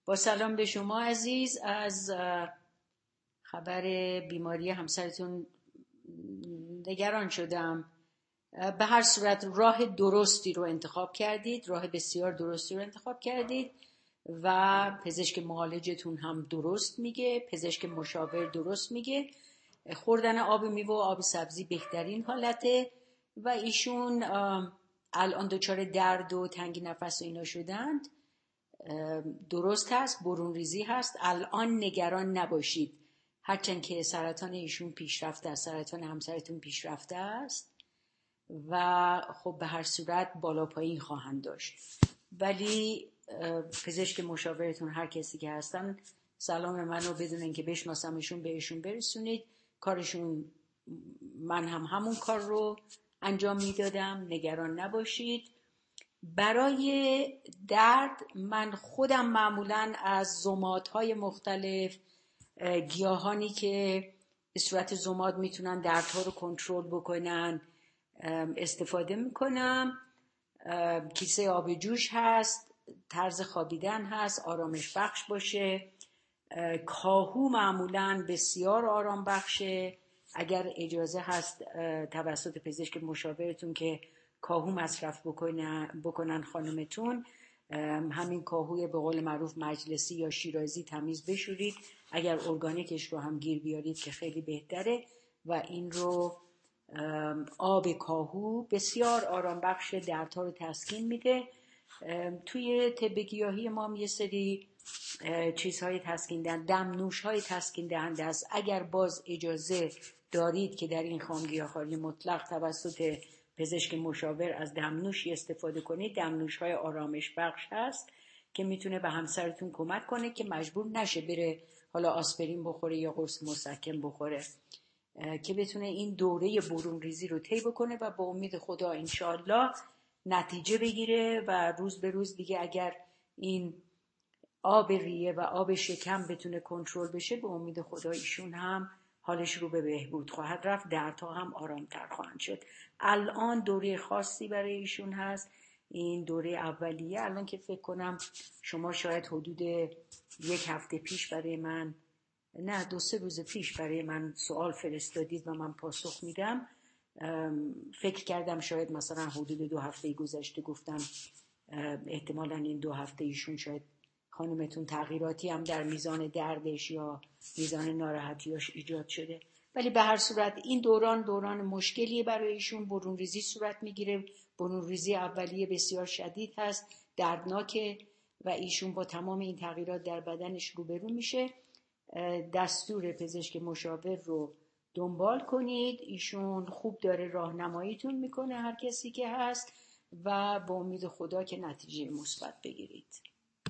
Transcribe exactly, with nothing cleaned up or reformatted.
با سلام به شما عزیز. از خبر بیماری همسرتون نگران شدم. به هر صورت راه درستی رو انتخاب کردید، راه بسیار درستی رو انتخاب کردید و پزشک معالجتون هم درست میگه، پزشک مشاور درست میگه. خوردن آب میوه و آب سبزی بهترین حالته و ایشون الان دچار درد و تنگی نفس و اینا شدند. درست هست، برون ریزی هست. الان نگران نباشید، هرچند که سرطان ایشون پیشرفته است، سرطان همسرتون پیشرفته است و خب به هر صورت بالا پایین خواهند داشت. ولی پزشک مشاورتون هر کسی که هستن سلام منو بدون اینکه بشناسمشون بهشون برسونید. کارشون من هم همون کار رو انجام میدادم، نگران نباشید. برای درد من خودم معمولاً از ضمادهای مختلف، گیاهانی که به صورت ضماد میتونن دردها رو کنترل بکنن استفاده میکنم. کیسه آب جوش هست، طرز خوابیدن هست آرامش بخش باشه. کاهو معمولاً بسیار آرام بخشه. اگر اجازه هست توسط پزشک مشاورتون که کاهو مصرف بکنن, بکنن خانمتون، همین کاهوی به قول معروف مجلسی یا شیرازی تمیز بشورید. اگر ارگانیکش رو هم گیر بیارید که خیلی بهتره و این رو آب کاهو بسیار آرام بخش، دردها رو تسکین میده. توی طب گیاهی ما هم یه سری چیزهای تسکین دهنده، دمنوش های تسکین دهنده است. اگر باز اجازه دارید که در این خامگیاهخواری مطلق توسط پزشک مشاور از دمنوشی استفاده کنید، دمنوش های آرامش بخش هست که میتونه به همسرتون کمک کنه که مجبور نشه بره حالا آسپرین بخوره یا قرص مسکن بخوره، که بتونه این دوره برون ریزی رو طی بکنه و با امید خدا انشالله نتیجه بگیره و روز به روز دیگه اگر این آب ریه و آب شکم بتونه کنترل بشه، به امید خدا ایشون هم حالش رو به بهبود خواهد رفت، دردها هم آرامتر خواهند شد. الان دوره خاصی برای ایشون هست، این دوره اولیه. الان که فکر کنم شما شاید حدود یک هفته پیش برای من، نه دو سه روز پیش برای من سوال فرستادید و من پاسخ میدم. فکر کردم شاید مثلا حدود دو هفته گذشته گفتم احتمالاً این دو هفته ایشون شاید خانمتون تغییراتی هم در میزان دردش یا میزان ناراحتیاش ایجاد شده. ولی به هر صورت این دوران دوران مشکلیه برای ایشون. برون ریزی صورت میگیره، برون ریزی اولیه بسیار شدید هست، دردناکه و ایشون با تمام این تغییرات در بدنش روبرو میشه. دستور پزشک مشاور رو دنبال کنید، ایشون خوب داره راهنماییتون میکنه هر کسی که هست و با امید خدا که نتیجه مثبت بگیرید.